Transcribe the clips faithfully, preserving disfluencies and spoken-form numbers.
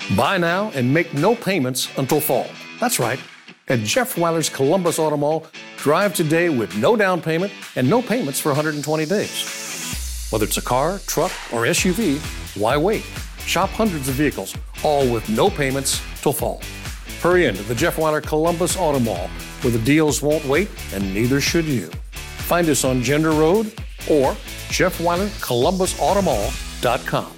Buy now and make no payments until fall. That's right. At Jeff Weiler's Columbus Auto Mall, drive today with no down payment and no payments for one hundred twenty days. Whether it's a car, truck, or S U V, why wait? Shop hundreds of vehicles, all with no payments till fall. Hurry into the Jeff Weiler Columbus Auto Mall, where the deals won't wait and neither should you. Find us on Gender Road or Jeff Weiler Columbus Auto Mall dot com.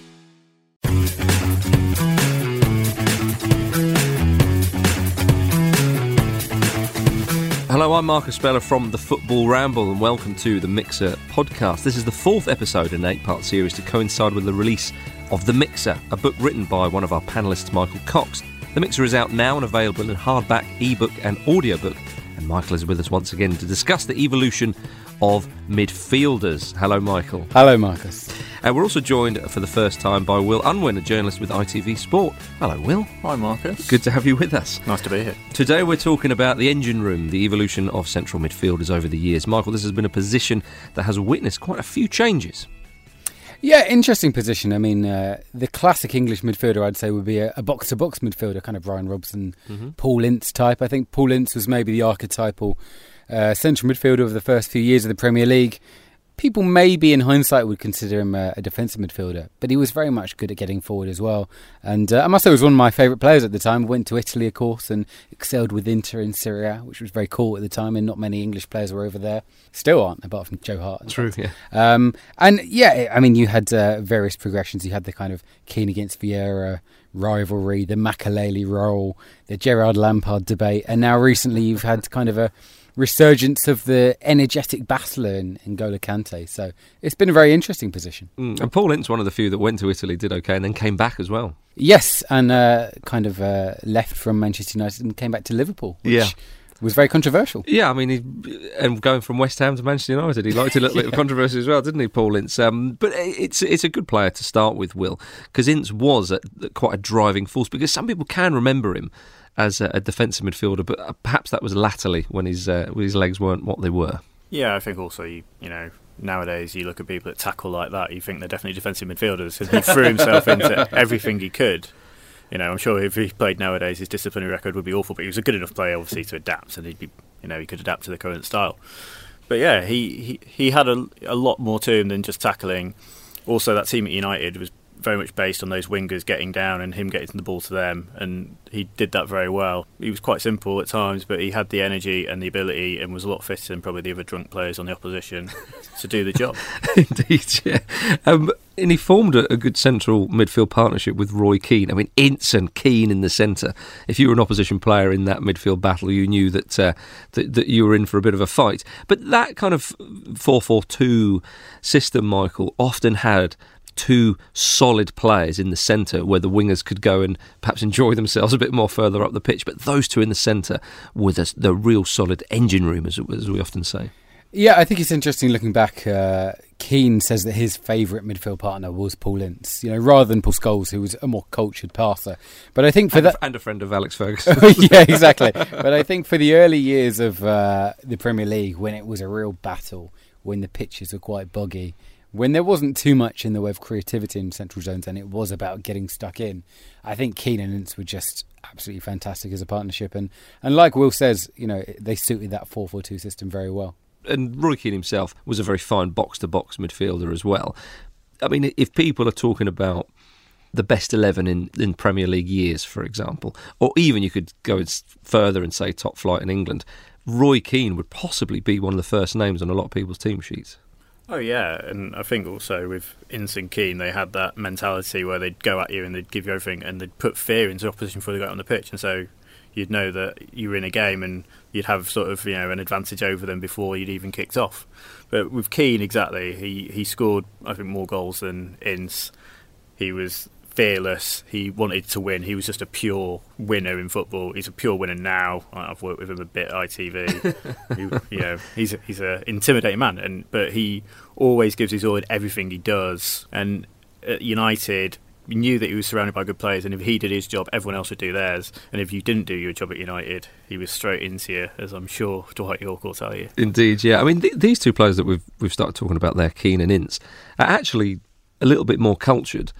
Hello, I'm Marcus Speller from the Football Ramble and welcome to the Mixer podcast. This is the fourth episode in an eight-part series to coincide with the release of The Mixer, a book written by one of our panellists, Michael Cox. The Mixer is out now and available in hardback, ebook and audiobook. And Michael is with us once again to discuss the evolution of midfielders. Hello, Michael. Hello, Marcus. And we're also joined for the first time by Will Unwin, a journalist with I T V Sport. Hello, Will. Hi, Marcus. Good to have you with us. Nice to be here. Today we're talking about the engine room, the evolution of central midfielders over the years. Michael, this has been a position that has witnessed quite a few changes. Yeah, interesting position. I mean, uh, the classic English midfielder, I'd say, would be a, a box-to-box midfielder, kind of Brian Robson, mm-hmm. Paul Ince type. I think Paul Ince was maybe the archetypal uh, central midfielder of the first few years of the Premier League. People maybe in hindsight would consider him a, a defensive midfielder, but he was very much good at getting forward as well. And uh, I must say he was one of my favourite players at the time. Went to Italy, of course, and excelled with Inter in Serie A, which was very cool at the time, and not many English players were over there. Still aren't, apart from Joe Hart. True, yeah. Um, and yeah, I mean, you had uh, various progressions. You had the kind of Keane against Vieira rivalry, the Makelele role, the Gerrard Lampard debate, and now recently you've had kind of a resurgence of the energetic battler in N'Golo Kante. So it's been a very interesting position. Mm. And Paul Ince, one of the few that went to Italy, did okay and then came back as well. Yes, and uh, kind of uh, left from Manchester United and came back to Liverpool, which yeah. was very controversial. Yeah, I mean, he, and going from West Ham to Manchester United, he liked a little yeah. bit of controversy as well, didn't he, Paul Ince? Um, but it's it's a good player to start with, Will, because Ince was a, quite a driving force, because some people can remember him as a, a defensive midfielder, but perhaps that was latterly when his uh, when his legs weren't what they were. Yeah, I think also, you, you know, nowadays you look at people that tackle like that, you think they're definitely defensive midfielders, and he threw himself into everything he could. You know, I'm sure if he played nowadays, his disciplinary record would be awful, but he was a good enough player, obviously, to adapt, and he'd be, you know, he could adapt to the current style. But yeah, he, he, he had a, a lot more to him than just tackling. Also, that team at United was very much based on those wingers getting down and him getting the ball to them, and he did that very well. He was quite simple at times, but he had the energy and the ability and was a lot fitter than probably the other drunk players on the opposition to do the job. Indeed, yeah. Um, and he formed a, a good central midfield partnership with Roy Keane. I mean, Ince and Keane in the centre. If you were an opposition player in that midfield battle, you knew that, uh, that that you were in for a bit of a fight. But that kind of four four two system, Michael, often had two solid players in the centre where the wingers could go and perhaps enjoy themselves a bit more further up the pitch, but those two in the centre were the, the real solid engine room, as, as we often say. Yeah, I think it's interesting looking back. Uh, Keane says that his favourite midfield partner was Paul Ince, you know, rather than Paul Scholes, who was a more cultured passer. But I think for and that, a, and a friend of Alex Ferguson. Yeah, exactly. But I think for the early years of uh, the Premier League, when it was a real battle, when the pitches were quite boggy, when there wasn't too much in the way of creativity in central zones and it was about getting stuck in, I think Keane and Ince were just absolutely fantastic as a partnership. And, and like Will says, you know, they suited that four four two system very well. And Roy Keane himself was a very fine box-to-box midfielder as well. I mean, if people are talking about the best eleven in, in Premier League years, for example, or even you could go further and say top flight in England, Roy Keane would possibly be one of the first names on a lot of people's team sheets. Oh yeah, and I think also with Ince and Keane, they had that mentality where they'd go at you and they'd give you everything and they'd put fear into opposition before they got on the pitch, and so you'd know that you were in a game and you'd have sort of, you know, an advantage over them before you'd even kicked off. But with Keane, exactly, he, he scored, I think, more goals than Ince. He was fearless. He wanted to win. He was just a pure winner in football. He's a pure winner now. I've worked with him a bit at I T V. he, you know, he's a, he's an intimidating man, and but he always gives his all in everything he does. And at United, we knew that he was surrounded by good players, and if he did his job, everyone else would do theirs. And if you didn't do your job at United, he was straight into you, as I'm sure Dwight Yorke will tell you. Indeed, yeah. I mean, th- these two players that we've we've started talking about there, Keane and Ince, are actually a little bit more cultured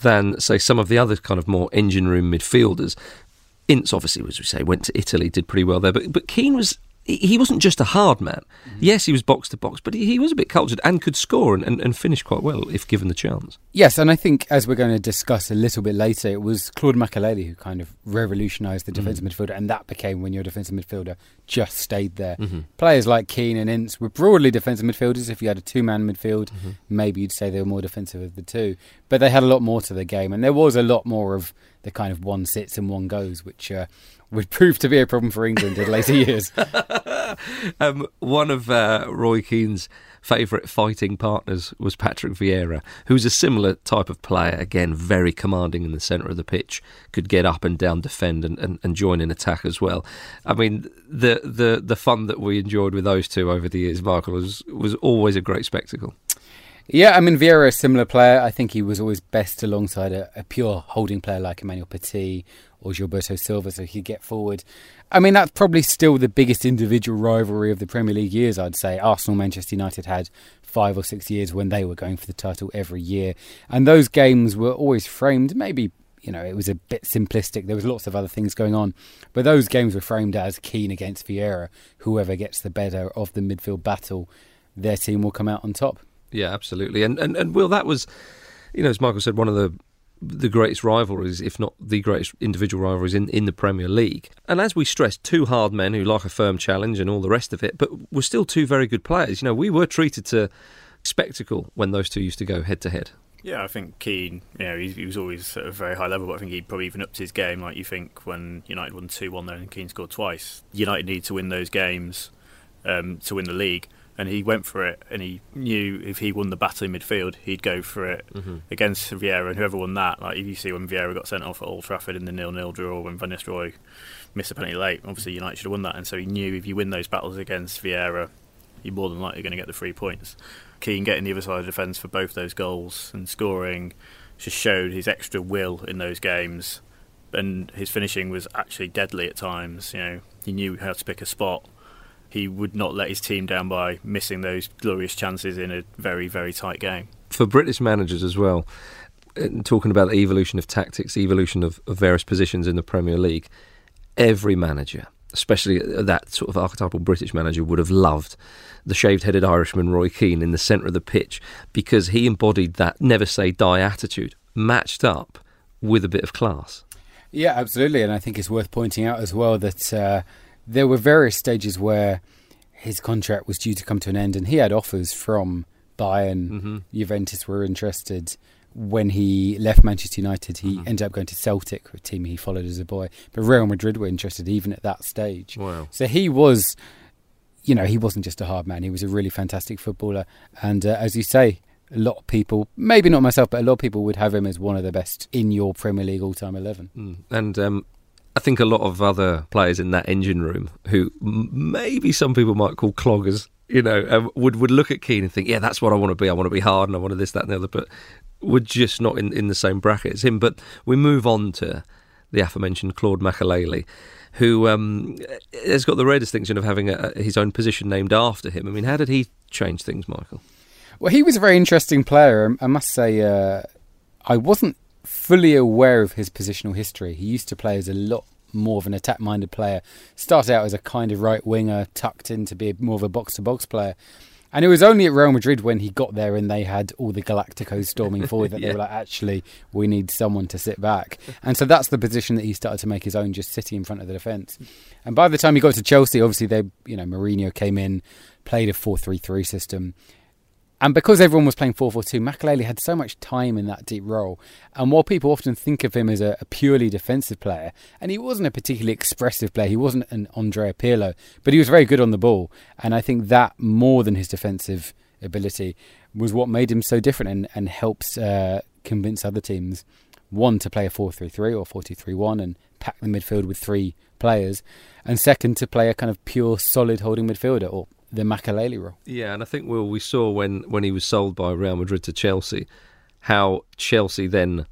than, say, some of the other kind of more engine room midfielders. Ince, obviously, as we say, went to Italy, did pretty well there, but but Keane was... He wasn't just a hard man. Mm-hmm. Yes, he was box to box, but he, he was a bit cultured and could score and, and, and finish quite well if given the chance. Yes, and I think, as we're going to discuss a little bit later, it was Claude Makelele who kind of revolutionised the defensive mm-hmm. midfielder, and that became when your defensive midfielder just stayed there. Mm-hmm. Players like Keane and Ince were broadly defensive midfielders. If you had a two-man midfield, mm-hmm. maybe you'd say they were more defensive of the two. But they had a lot more to the game, and there was a lot more of the kind of one sits and one goes, which... Uh, would prove to be a problem for England in later years. um, one of uh, Roy Keane's favourite fighting partners was Patrick Vieira, who's a similar type of player, again, very commanding in the centre of the pitch, could get up and down, defend and, and, and join in attack as well. I mean, the, the, the fun that we enjoyed with those two over the years, Michael, was, was always a great spectacle. Yeah, I mean, Vieira, a similar player. I think he was always best alongside a, a pure holding player like Emmanuel Petit or Gilberto Silva, so he could get forward. I mean, that's probably still the biggest individual rivalry of the Premier League years, I'd say. Arsenal, Manchester United had five or six years when they were going for the title every year. And those games were always framed, maybe, you know, it was a bit simplistic. There was lots of other things going on. But those games were framed as Keane against Vieira. Whoever gets the better of the midfield battle, their team will come out on top. Yeah, absolutely. And, and and Will, that was, you know, as Michael said, one of the the greatest rivalries, if not the greatest individual rivalries in, in the Premier League. And as we stressed, two hard men who like a firm challenge and all the rest of it, but were still two very good players. You know, we were treated to spectacle when those two used to go head to head. Yeah, I think Keane, you know, he, he was always at a very high level, but I think he probably even upped his game. Like you think when United won two one there and Keane scored twice, United need to win those games um, to win the league. And he went for it, and he knew if he won the battle in midfield, he'd go for it mm-hmm. against Vieira, and whoever won that. Like if you see when Vieira got sent off at Old Trafford in the nil nil draw, when Van Nistelrooy missed a penalty late, obviously United should have won that, and so he knew if you win those battles against Vieira, you're more than likely going to get the three points. Keane getting the other side of the defence for both those goals and scoring just showed his extra will in those games, and his finishing was actually deadly at times. You know, he knew how to pick a spot. He would not let his team down by missing those glorious chances in a very, very tight game. For British managers as well, talking about the evolution of tactics, the evolution of, of various positions in the Premier League, every manager, especially that sort of archetypal British manager, would have loved the shaved-headed Irishman Roy Keane in the centre of the pitch, because he embodied that never say die attitude, matched up with a bit of class. Yeah, absolutely. And I think it's worth pointing out as well that... Uh, There were various stages where his contract was due to come to an end, and he had offers from Bayern. Mm-hmm. Juventus were interested. When he left Manchester United, he mm-hmm. ended up going to Celtic, a team he followed as a boy. But Real Madrid were interested even at that stage. Wow. So he was, you know, he wasn't just a hard man. He was a really fantastic footballer. And uh, as you say, a lot of people, maybe not myself, but a lot of people would have him as one of the best in your Premier League all-time eleven. Mm. And... Um I think a lot of other players in that engine room, who maybe some people might call cloggers, you know, um, would, would look at Keane and think, yeah, that's what I want to be. I want to be hard and I want to this, that and the other, but we're just not in, in the same bracket as him. But we move on to the aforementioned Claude Makelele, who um, has got the rare distinction of having a, his own position named after him. I mean, how did he change things, Michael? Well, he was a very interesting player. I must say, uh, I wasn't fully aware of his positional history. He used to play as a lot more of an attack-minded player. Started out as a kind of right winger, tucked in to be more of a box-to-box player. And it was only at Real Madrid when he got there and they had all the Galacticos storming forward that yeah. they were like, actually, we need someone to sit back. And so that's the position that he started to make his own, just sitting in front of the defence. And by the time he got to Chelsea, obviously, they, you know, Mourinho came in, played a four three three system. And because everyone was playing four four two, Makelele had so much time in that deep role. And while people often think of him as a, a purely defensive player, and he wasn't a particularly expressive player, he wasn't an Andrea Pirlo, but he was very good on the ball. And I think that, more than his defensive ability, was what made him so different and, and helps uh, convince other teams, one, to play a four three three or four two three one and pack the midfield with three players, and second, to play a kind of pure, solid holding midfielder, or the Makelele role. Yeah, and I think, Will, we saw when, when he was sold by Real Madrid to Chelsea, how Chelsea then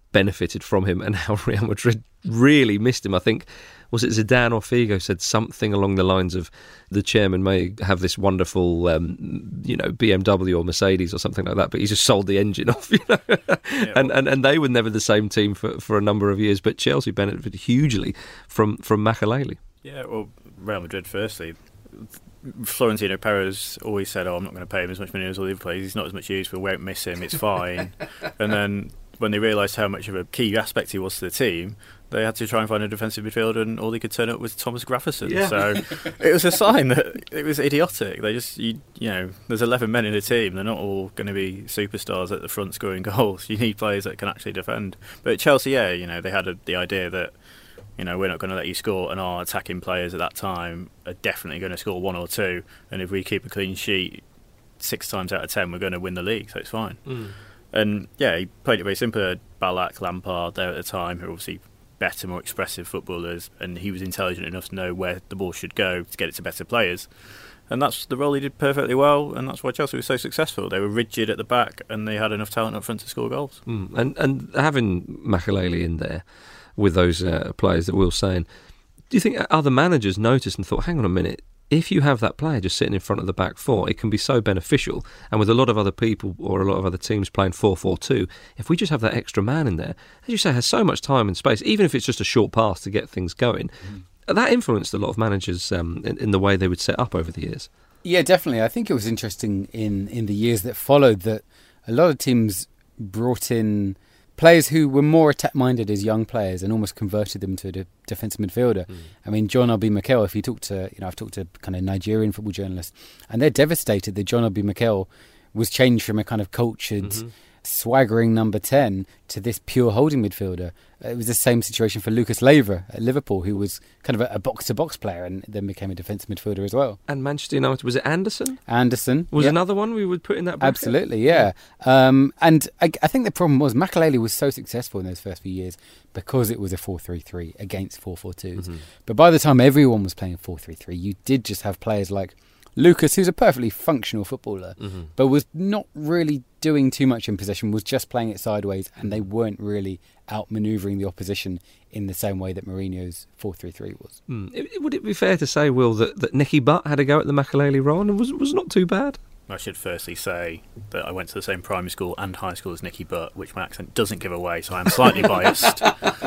benefited from him and how Real Madrid really missed him. I think, was it Zidane or Figo said something along the lines of the chairman may have this wonderful, um, you know, B M W or Mercedes or something like that, but he just sold the engine off, you know. Yeah, and, and and they were never the same team for, for a number of years, but Chelsea benefited hugely from, from Makelele. Yeah, well, Real Madrid, firstly, Florentino Perez always said, oh, I'm not going to pay him as much money as all the other players. He's not as much use, we won't miss him, it's fine. And then when they realised how much of a key aspect he was to the team, they had to try and find a defensive midfielder, and all they could turn up was Thomas Grafferson. Yeah. So it was a sign that it was idiotic. They just, you, you know, there's eleven men in a team. They're not all going to be superstars at the front scoring goals. You need players that can actually defend. But at Chelsea, yeah, you know, they had a, the idea that, you know, we're not going to let you score, and our attacking players at that time are definitely going to score one or two. And if we keep a clean sheet six times out of ten, we're going to win the league. So it's fine. Mm. And yeah, he played it very simple. Ballack, Lampard there at the time, who were obviously better, more expressive footballers, and he was intelligent enough to know where the ball should go to get it to better players. And that's the role he did perfectly well, and that's why Chelsea was so successful. They were rigid at the back, and they had enough talent up front to score goals. Mm. And and having Makelele in there with those uh, players that Will's saying, do you think other managers noticed and thought, hang on a minute, if you have that player just sitting in front of the back four, it can be so beneficial. And with a lot of other people or a lot of other teams playing four four two, if we just have that extra man in there, as you say, has so much time and space, even if it's just a short pass to get things going, mm. that influenced a lot of managers um, in, in the way they would set up over the years. Yeah, definitely. I think it was interesting in, in the years that followed that a lot of teams brought in players who were more attack-minded as young players and almost converted them to a de- defensive midfielder. Mm. I mean, John Obi Mikel, if you talk to, you know, I've talked to kind of Nigerian football journalists, and they're devastated that John Obi Mikel was changed from a kind of cultured, mm-hmm. swaggering number ten to this pure holding midfielder. It was the same situation for Lucas Leiva at Liverpool, who was kind of a, a box-to-box player and then became a defensive midfielder as well. And Manchester United, was it Anderson? Anderson. Was yeah. another one we would put in that bracket? Absolutely, yeah. Um, and I, I think the problem was Makelele was so successful in those first few years because it was a four three three against four four twos. Mm-hmm. But by the time everyone was playing four three three, you did just have players like Lucas, who's a perfectly functional footballer, mm-hmm. but was not really doing too much in possession, was just playing it sideways, and they weren't really outmanoeuvring the opposition in the same way that Mourinho's four three three was. Mm. It, would it be fair to say, Will, that, that Nicky Butt had a go at the Makelele role and was, was not too bad? I should firstly say that I went to the same primary school and high school as Nicky Butt, which my accent doesn't give away, so I'm slightly biased.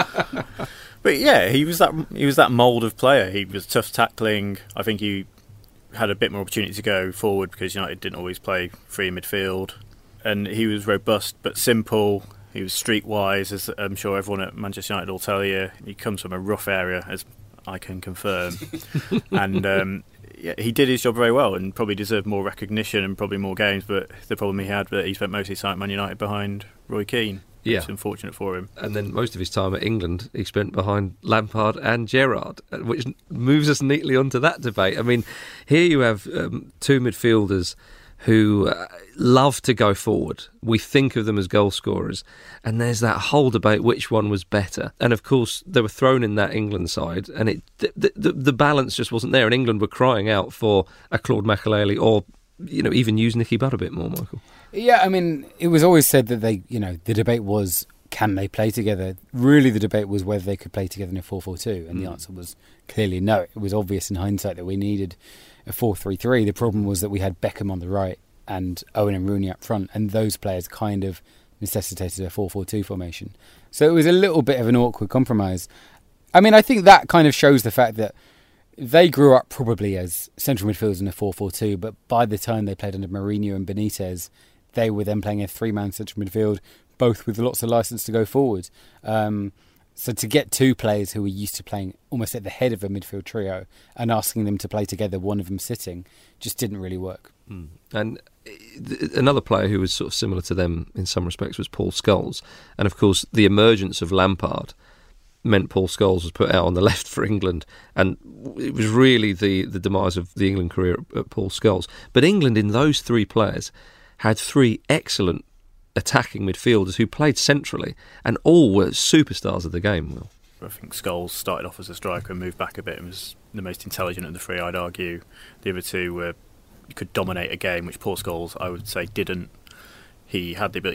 But yeah, he was that he was that mould of player. He was tough tackling. I think he had a bit more opportunity to go forward because United didn't always play free midfield, and he was robust but simple. He was streetwise, as I'm sure everyone at Manchester United will tell you. He comes from a rough area, as I can confirm, and um, yeah, he did his job very well and probably deserved more recognition and probably more games. But the problem he had, that he spent most of his time at Man United behind Roy Keane. Yeah. It's unfortunate for him. And then most of his time at England he spent behind Lampard and Gerrard, which moves us neatly onto that debate. I mean, here you have um, two midfielders who uh, love to go forward. We think of them as goal scorers, and there's that whole debate which one was better. And of course they were thrown in that England side, and it the, the, the balance just wasn't there, and England were crying out for a Claude Makelele, or you know, even use Nicky Butt a bit more, Michael. Yeah, I mean, it was always said that they, you know, the debate was, can they play together? Really, the debate was whether they could play together in a four four two, and mm. the answer was clearly no. It was obvious in hindsight that we needed a four three three. The problem was that we had Beckham on the right and Owen and Rooney up front, and those players kind of necessitated a four four two formation. So it was a little bit of an awkward compromise. I mean, I think that kind of shows the fact that they grew up probably as central midfielders in a four four two, but by the time they played under Mourinho and Benitez, they were then playing a three-man central midfield, both with lots of licence to go forward. Um, so to get two players who were used to playing almost at the head of a midfield trio and asking them to play together, one of them sitting, just didn't really work. Mm. And another player who was sort of similar to them in some respects was Paul Scholes. And of course, the emergence of Lampard meant Paul Scholes was put out on the left for England, and it was really the, the demise of the England career at, at Paul Scholes. But England, in those three players, had three excellent attacking midfielders who played centrally, and all were superstars of the game, Will. I think Scholes started off as a striker and moved back a bit and was the most intelligent of the three, I'd argue. The other two were, could dominate a game, which Paul Scholes, I would say, didn't. He had the ability to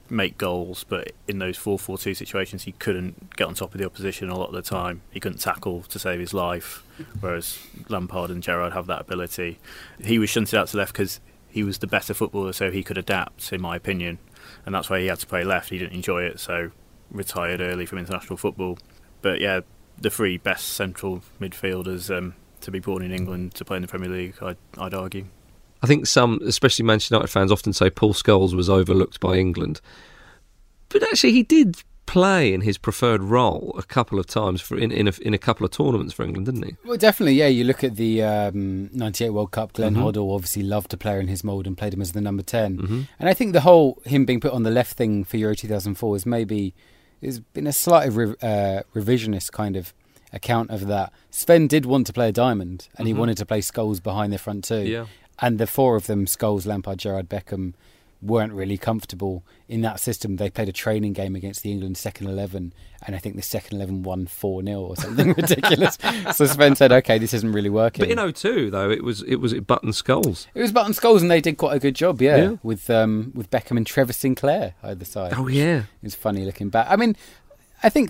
make goals, but in those four four two situations he couldn't get on top of the opposition a lot of the time. He couldn't tackle to save his life, whereas Lampard and Gerrard have that ability. He was shunted out to left because he was the better footballer, so he could adapt, in my opinion, and that's why he had to play left. He didn't enjoy it, so retired early from international football. But yeah, the three best central midfielders um, to be born in England to play in the Premier League, I'd, I'd argue. I think some, especially Manchester United fans, often say Paul Scholes was overlooked by England. But actually he did play in his preferred role a couple of times for in, in, a, in a couple of tournaments for England, didn't he? Well, definitely, yeah. You look at the um, ninety-eight World Cup, Glenn mm-hmm. Hoddle obviously loved to play in his mould and played him as the number ten. Mm-hmm. And I think the whole him being put on the left thing for Euro two thousand four is maybe, has been a slight re- uh, revisionist kind of account of that. Sven did want to play a diamond, and mm-hmm. he wanted to play Scholes behind the front two. Yeah. And the four of them, Scholes, Lampard, Gerrard, Beckham, weren't really comfortable in that system. They played a training game against the England second eleven, and I think the second eleven won four nil or something ridiculous. So Sven said, OK, this isn't really working. But in oh two, though, it was it was Button Scholes. It was Button Scholes, and they did quite a good job, yeah, yeah. with um, with Beckham and Trevor Sinclair either side. Oh, yeah. It's funny looking back. I mean, I think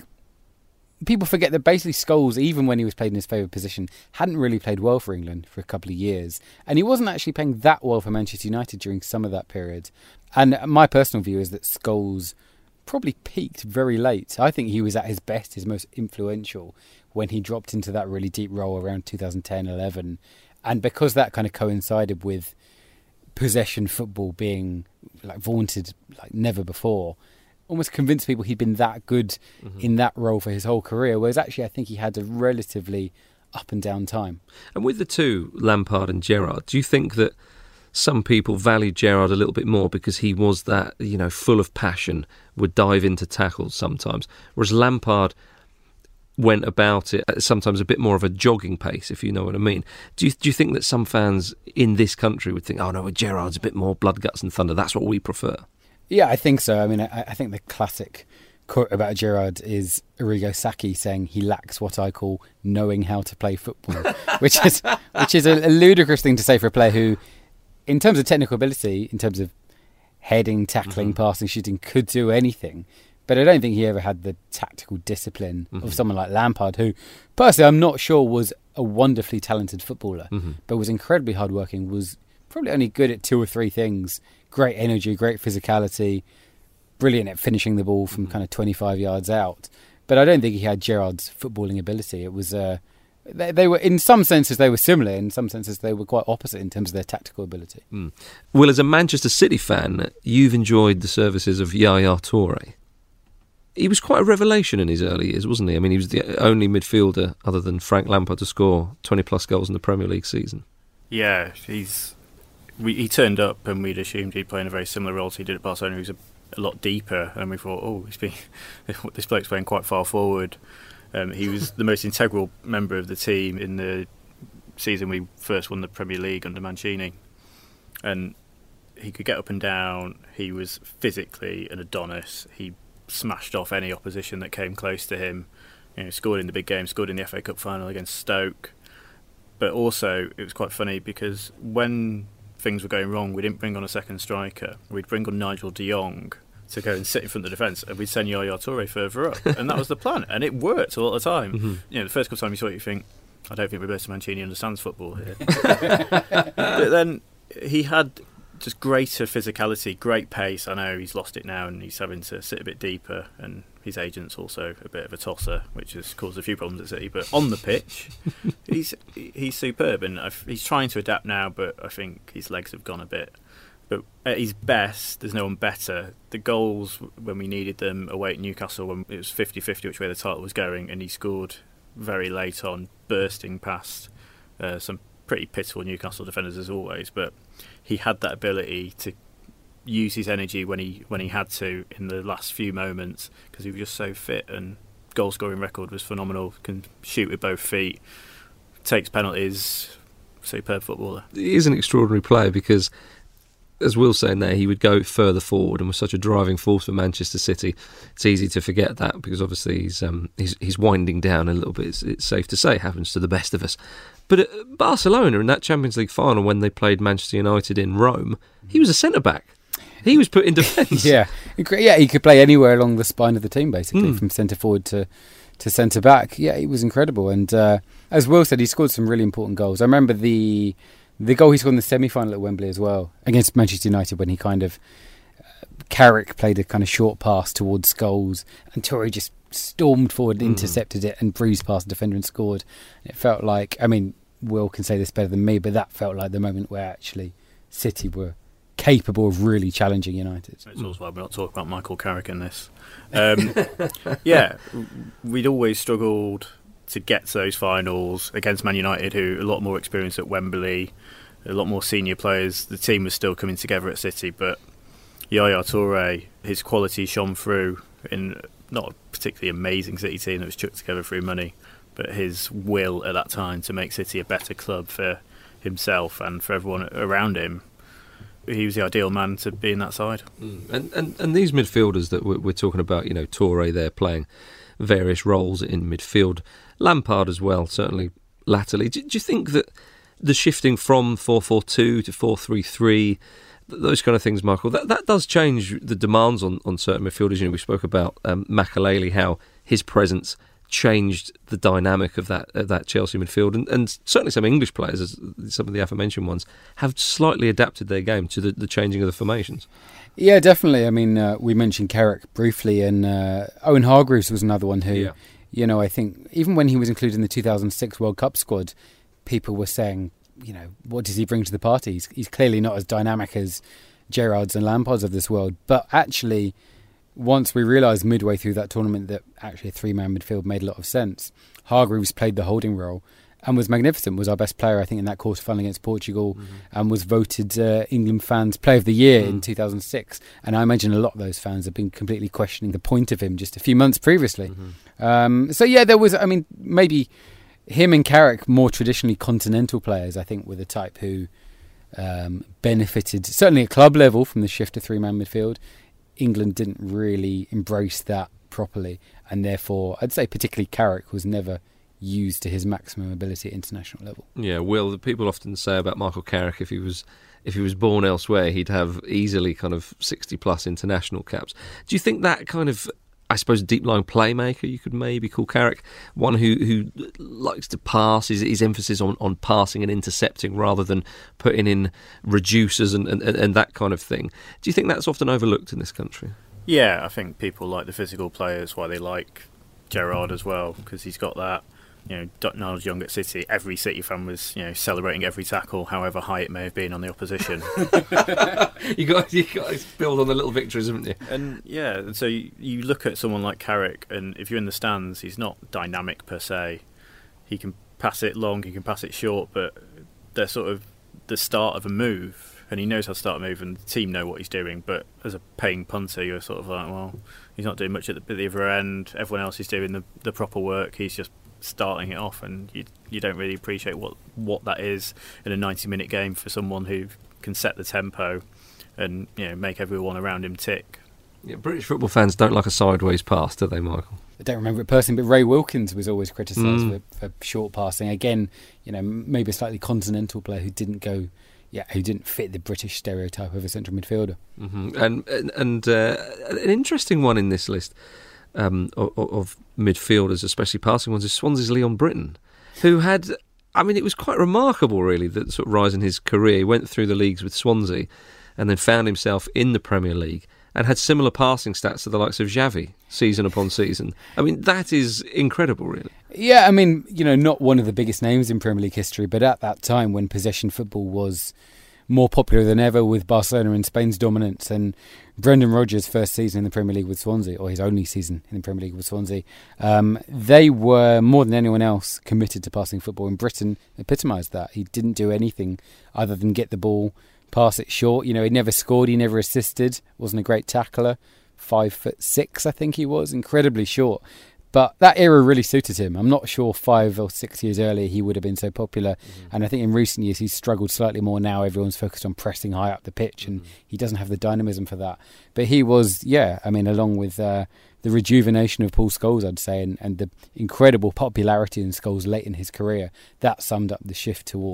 people forget that basically Scholes, even when he was played in his favourite position, hadn't really played well for England for a couple of years. And he wasn't actually playing that well for Manchester United during some of that period. And my personal view is that Scholes probably peaked very late. I think he was at his best, his most influential, when he dropped into that really deep role around two thousand ten eleven. And because that kind of coincided with possession football being like vaunted like never before, almost convinced people he'd been that good mm-hmm. in that role for his whole career, whereas actually I think he had a relatively up and down time. And with the two, Lampard and Gerrard, do you think that some people valued Gerrard a little bit more because he was that, you know, full of passion, would dive into tackles sometimes, whereas Lampard went about it at sometimes a bit more of a jogging pace, if you know what I mean? Do you, do you think that some fans in this country would think, oh no, Gerrard's a bit more blood, guts and thunder, that's what we prefer? Yeah, I think so. I mean, I, I think the classic quote about Gerrard is Arrigo Sacchi saying he lacks what I call knowing how to play football, which is which is a, a ludicrous thing to say for a player who, in terms of technical ability, in terms of heading, tackling, mm-hmm. passing, shooting, could do anything. But I don't think he ever had the tactical discipline mm-hmm. of someone like Lampard, who, personally, I'm not sure was a wonderfully talented footballer, mm-hmm. but was incredibly hardworking, was probably only good at two or three things. Great energy, great physicality, brilliant at finishing the ball from mm-hmm. kind of twenty-five yards out. But I don't think he had Gerrard's footballing ability. It was uh, they, they were, in some senses, they were similar. In some senses, they were quite opposite in terms of their tactical ability. Mm. Well, as a Manchester City fan, you've enjoyed the services of Yaya Toure. He was quite a revelation in his early years, wasn't he? I mean, he was the only midfielder other than Frank Lampard to score twenty plus goals in the Premier League season. Yeah, he's we, he turned up and we'd assumed he'd play in a very similar role to he did at Barcelona. He was a, a lot deeper, and we thought, oh, he's been, this bloke's playing quite far forward. Um, he was the most integral member of the team in the season we first won the Premier League under Mancini. And he could get up and down. He was physically an Adonis. He smashed off any opposition that came close to him. You know, scored in the big game, scored in the F A Cup final against Stoke. But also, it was quite funny because when things were going wrong, we didn't bring on a second striker. We'd bring on Nigel de Jong to go and sit in front of the defence, and we'd send Yaya Toure further up. And that was the plan, and it worked a lot of the time. Mm-hmm. You know, the first couple of times you saw it, you think, I don't think Roberto Mancini understands football here. But then he had just greater physicality, great pace. I know he's lost it now and he's having to sit a bit deeper, and his agent's also a bit of a tosser, which has caused a few problems at City. But on the pitch, he's he's superb, and I've, he's trying to adapt now, but I think his legs have gone a bit. But at his best, there's no one better. The goals, when we needed them away at Newcastle, when it was fifty-fifty which way the title was going, and he scored very late on, bursting past uh, some pretty pitiful Newcastle defenders as always, but he had that ability to use his energy when he when he had to in the last few moments, because he was just so fit, and goal scoring record was phenomenal. Can shoot with both feet, takes penalties, superb footballer. He is an extraordinary player because, as Will's saying there, he would go further forward and was such a driving force for Manchester City. It's easy to forget that because obviously he's um, he's, he's winding down a little bit. It's, it's safe to say, it happens to the best of us. But at Barcelona, in that Champions League final when they played Manchester United in Rome, he was a centre-back. He was put in defence. yeah, yeah, he could play anywhere along the spine of the team, basically, Mm. from centre forward to, to centre back. Yeah, he was incredible. And uh, as Will said, he scored some really important goals. I remember the the goal he scored in the semi-final at Wembley as well, against Manchester United, when he kind of... Uh, Carrick played a kind of short pass towards Scholes, and Toure just stormed forward, Mm. intercepted it, and bruised past the defender and scored. It felt like, I mean, Will can say this better than me, but that felt like the moment where actually City were capable of really challenging United. It's also why we're not talking about Michael Carrick in this. Um, yeah, we'd always struggled to get to those finals against Man United, who are a lot more experienced at Wembley, a lot more senior players. The team was still coming together at City, but Yaya Toure, his quality shone through in not a particularly amazing City team that was chucked together through money, but his will at that time to make City a better club for himself and for everyone around him. He was the ideal man to be in that side. Mm. And, and and these midfielders that we're, we're talking about, you know, Toure there playing various roles in midfield, Lampard as well, certainly latterly. Do, do you think that the shifting from four four two to four three three, those kind of things, Michael, that, that does change the demands on, on certain midfielders? You know, we spoke about um, Makelele, how his presence changed the dynamic of that of that Chelsea midfield, and, and certainly some English players, as some of the aforementioned ones, have slightly adapted their game to the, the changing of the formations. Yeah, definitely. I mean, uh, we mentioned Carrick briefly, and uh, Owen Hargreaves was another one who, Yeah. you know, I think even when he was included in the two thousand six World Cup squad, people were saying, you know, what does he bring to the party? He's, he's clearly not as dynamic as Gerrards and Lampards of this world, but actually, once we realised midway through that tournament that actually a three-man midfield made a lot of sense, Hargreaves played the holding role and was magnificent, was our best player, I think, in that quarter-final against Portugal, mm-hmm. and was voted uh, England fans' player of the year mm. in two thousand six. And I imagine a lot of those fans have been completely questioning the point of him just a few months previously. Mm-hmm. Um, so, yeah, there was, I mean, maybe him and Carrick, more traditionally continental players, I think, were the type who um, benefited, certainly at club level, from the shift to three-man midfield. England didn't really embrace that properly, and therefore I'd say particularly Carrick was never used to his maximum ability at international level. Yeah, Will, the people often say about Michael Carrick, if he was if he was born elsewhere, he'd have easily kind of sixty plus international caps. Do you think that kind of, I suppose, deep-lying playmaker, you could maybe call Carrick, one who, who likes to pass, his, his emphasis on, on passing and intercepting rather than putting in reducers and, and, and that kind of thing. Do you think that's often overlooked in this country? Yeah, I think people like the physical players, why they like Gerrard as well, because he's got that. You know, Donald Young at City, every City fan was, you know, celebrating every tackle, however high it may have been on the opposition. you got you got to build on the little victories, haven't you? And yeah, so you, you look at someone like Carrick, and if you're in the stands, he's not dynamic per se. He can pass it long, he can pass it short, but they're sort of the start of a move, and he knows how to start a move, and the team know what he's doing. But as a paying punter, you're sort of like, well, he's not doing much at the, at the other end. Everyone else is doing the, the proper work. He's just starting it off, and you you don't really appreciate what, what that is in a ninety minute game for someone who can set the tempo and, you know, make everyone around him tick. Yeah, British football fans don't like a sideways pass, do they, Michael? I don't remember it personally, but Ray Wilkins was always criticised mm. for, for short passing. Again, you know, maybe a slightly continental player who didn't go, yeah, who didn't fit the British stereotype of a central midfielder. Mm-hmm. And and, and uh, an interesting one in this list Um, of, of midfielders, especially passing ones, is Swansea's Leon Britton, who had, I mean, it was quite remarkable, really, that sort of rise in his career. He went through the leagues with Swansea and then found himself in the Premier League and had similar passing stats to the likes of Xavi, season upon season. I mean, that is incredible, really. Yeah, I mean, you know, not one of the biggest names in Premier League history, but at that time when possession football was more popular than ever with Barcelona and Spain's dominance, and Brendan Rodgers' first season in the Premier League with Swansea, or his only season in the Premier League with Swansea, um, they were more than anyone else committed to passing football, and Britain epitomised that. He didn't do anything other than get the ball, pass it short. You know, he never scored, he never assisted, wasn't a great tackler, five foot six I think he was, incredibly short. But that era really suited him. I'm not sure five or six years earlier he would have been so popular. Mm-hmm. And I think in recent years he's struggled slightly more now. Everyone's focused on pressing high up the pitch, and mm-hmm. he doesn't have the dynamism for that. But he was, yeah, I mean, along with uh, the rejuvenation of Paul Scholes, I'd say, and, and the incredible popularity in Scholes late in his career, that summed up the shift towards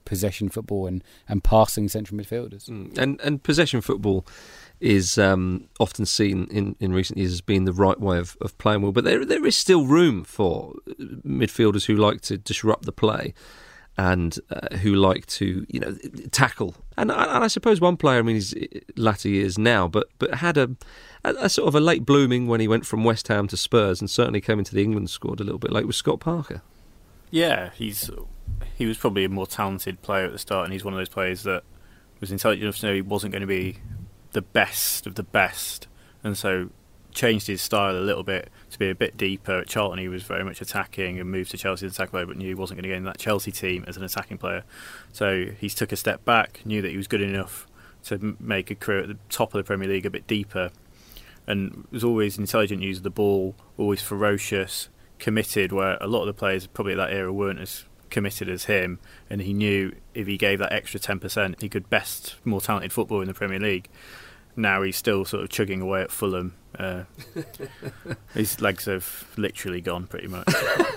possession football and, and passing central midfielders. Mm. And and possession football is um, often seen in, in recent years as being the right way of, of playing well, but there there is still room for midfielders who like to disrupt the play and uh, who like to, you know, tackle. And I, and I suppose one player, I mean, he's latter years now, but but had a, a, a sort of a late blooming when he went from West Ham to Spurs, and certainly came into the England squad a little bit late, with Scott Parker. Yeah, he's he was probably a more talented player at the start, and he's one of those players that was intelligent enough to know he wasn't going to be the best of the best, and so changed his style a little bit to be a bit deeper. At Charlton he was very much attacking, and moved to Chelsea as an attacking player, but knew he wasn't going to get in that Chelsea team as an attacking player. So he took a step back, knew that he was good enough to m- make a career at the top of the Premier League a bit deeper, and was always an intelligent user of the ball, always ferocious, committed, where a lot of the players probably at that era weren't as committed as him, and he knew if he gave that extra ten percent he could best more talented football in the Premier League. Now he's still sort of chugging away at Fulham. Uh, his legs have literally gone pretty much.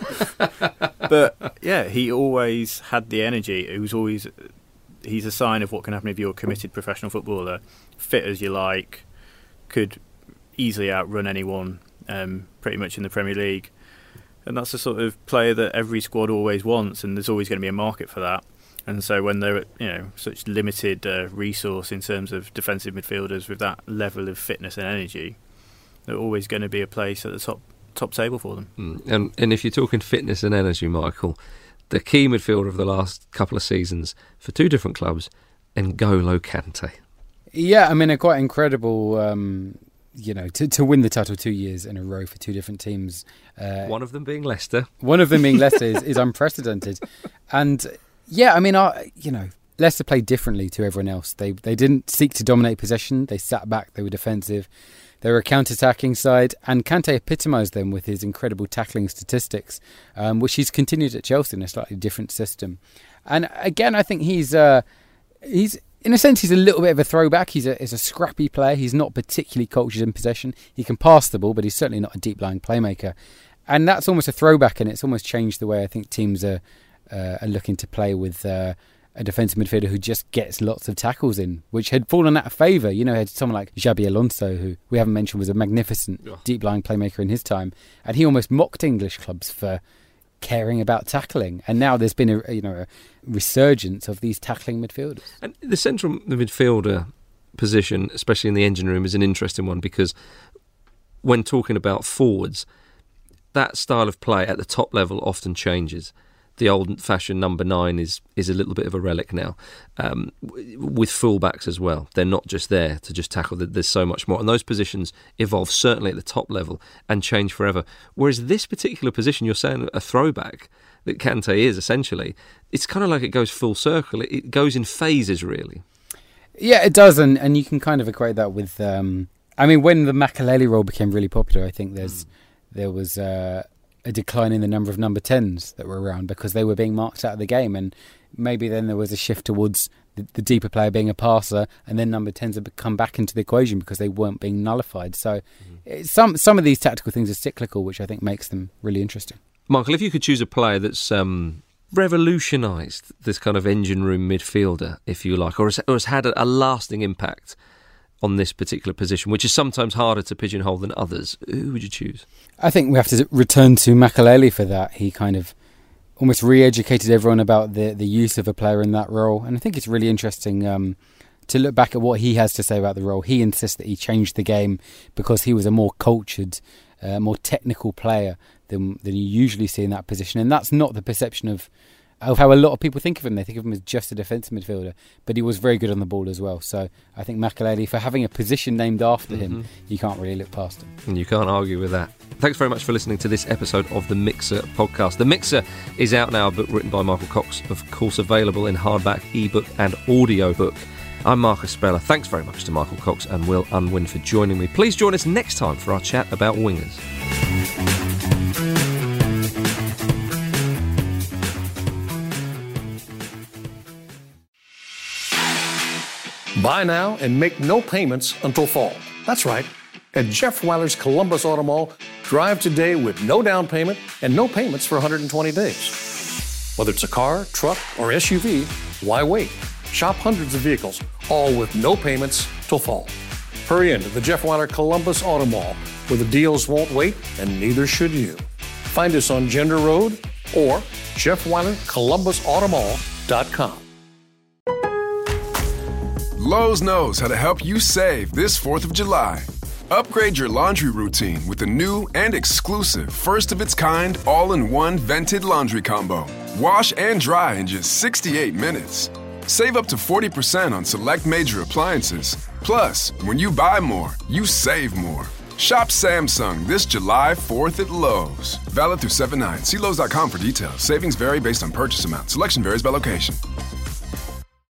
But yeah, he always had the energy. It was always he's a sign of what can happen if you're a committed professional footballer, fit as you like, could easily outrun anyone um, pretty much in the Premier League. And that's the sort of player that every squad always wants, and there's always going to be a market for that. And so when they're, you know, such limited uh, resource in terms of defensive midfielders with that level of fitness and energy, they're always going to be a place at the top top table for them. Mm. And and if you're talking fitness and energy, Michael, the key midfielder of the last couple of seasons for two different clubs, N'Golo Kante. Yeah, I mean, a quite incredible, um, you know, to, to win the title two years in a row for two different teams. Uh, one of them being Leicester. One of them being Leicester is, is unprecedented. And yeah, I mean, I, you know, Leicester played differently to everyone else. They they didn't seek to dominate possession. They sat back. They were defensive. They were a counter-attacking side. And Kante epitomised them with his incredible tackling statistics, um, which he's continued at Chelsea in a slightly different system. And again, I think he's uh, he's in a sense he's a little bit of a throwback. He's a he's a scrappy player. He's not particularly cultured in possession. He can pass the ball, but he's certainly not a deep-lying playmaker. And that's almost a throwback, and it's almost changed the way I think teams are. Uh, are looking to play with uh, a defensive midfielder who just gets lots of tackles in, which had fallen out of favour. You know, had someone like Xabi Alonso, who we haven't mentioned was a magnificent yeah. deep-lying playmaker in his time, and he almost mocked English clubs for caring about tackling. And now there's been a you know a resurgence of these tackling midfielders. And the central midfielder position, especially in the engine room, is an interesting one, because when talking about forwards, that style of play at the top level often changes. The old-fashioned number nine is is a little bit of a relic now, um, with fullbacks as well. They're not just there to just tackle. There's so much more. And those positions evolve, certainly at the top level, and change forever. Whereas this particular position, you're saying a throwback, that Kante is, essentially, it's kind of like it goes full circle. It, it goes in phases, really. Yeah, it does, and, and you can kind of equate that with... Um, I mean, when the Makelele role became really popular, I think there's mm. there was... Uh, a decline in the number of number tens that were around because they were being marked out of the game, and maybe then there was a shift towards the, the deeper player being a passer, and then number tens have come back into the equation because they weren't being nullified. So mm-hmm. some some of these tactical things are cyclical, which I think makes them really interesting. Michael, if you could choose a player that's um, revolutionised this kind of engine room midfielder, if you like, or has, or has had a, a lasting impact on this particular position, which is sometimes harder to pigeonhole than others, who would you choose? I think we have to return to Makelele for that. He kind of almost re-educated everyone about the, the use of a player in that role. And I think it's really interesting um, to look back at what he has to say about the role. He insists that he changed the game because he was a more cultured, uh, more technical player than, than you usually see in that position. And that's not the perception of of how a lot of people think of him. They think of him as just a defensive midfielder, but he was very good on the ball as well. So I think Makelele, for having a position named after mm-hmm. him, you can't really look past him. And you can't argue with that. Thanks very much for listening to this episode of The Mixer podcast. The Mixer is out now, a book written by Michael Cox, of course available in hardback, ebook and audiobook. I'm Marcus Speller. Thanks very much to Michael Cox and Will Unwin for joining me. Please join us next time for our chat about wingers. Buy now and make no payments until fall. That's right. At Jeff Weiler's Columbus Auto Mall, drive today with no down payment and no payments for one hundred twenty days. Whether it's a car, truck, or S U V, Why wait? Shop hundreds of vehicles, all with no payments till fall. Hurry into the Jeff Weiler Columbus Auto Mall, where the deals won't wait, and neither should you. Find us on Gender Road or Jeff Weiler Columbus Auto Mall dot com. Lowe's knows how to help you save this fourth of July. Upgrade your laundry routine with the new and exclusive first-of-its-kind all-in-one vented laundry combo. Wash and dry in just sixty-eight minutes. Save up to forty percent on select major appliances. Plus, when you buy more, you save more. Shop Samsung this July fourth at Lowe's. Valid through seven nine. See Lowe's dot com for details. Savings vary based on purchase amount. Selection varies by location.